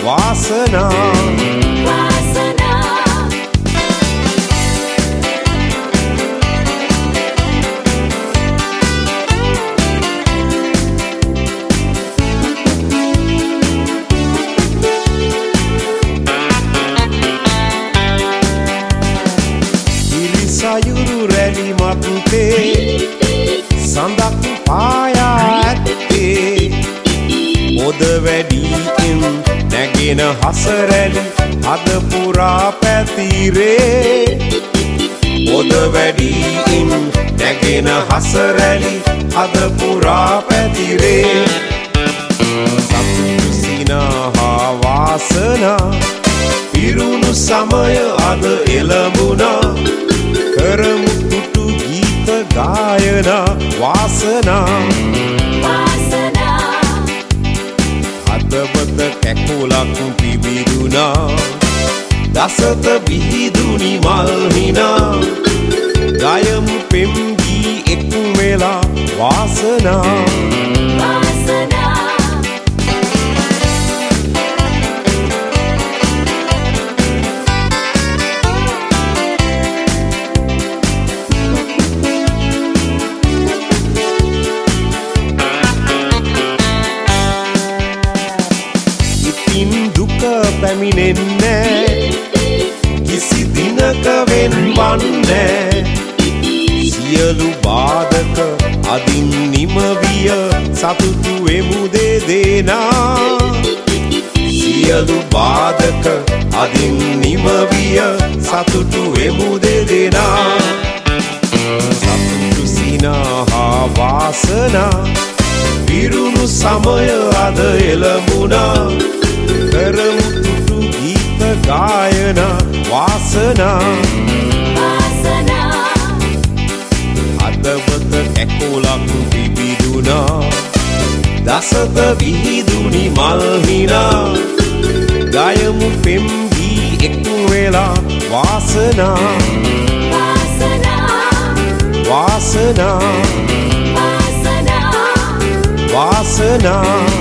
වාසනා sayuru rැලි මත්තේ සඳක් පායා ඇත්තේ පොද වැඩියෙන් නැගෙන හසරැලි අද පුරා පැතිරේ පොද වැඩියෙන් නැගෙන හසරැලි අද පුරා පැතිරේ සතුටු සිනහා වාසනා පිරුණු සමය අද එළඹුණා කරමු තුටු ගීත ගායනා වාසනා හදවත කැකුලක් පිබිදුනා දසත විහිදුනි මල් හිනා ගයමු පෙම් ගී එක් වෙලා වාසනා දුක පැමිණෙන්නේ කිසි දිනක වෙන්වන්නේ සියලු බාධක අදින් නිමවිය සතුටු වෙමු දෙදෙනා සියලු බාධක අදින් නිමවිය සතුටු වෙමු දෙදෙනා සතුටු සිනහා වාසනා පිරුණු සමය අද එළඹුණා කරමු තුටු ගීත ගායනා වාසනා හදවත කැකුලක් පිබිදුනා දසත විහිදුනි මල් හිනා ගයමු පෙම් ගී එක් වෙලා වාසනා වාසනා වාසනා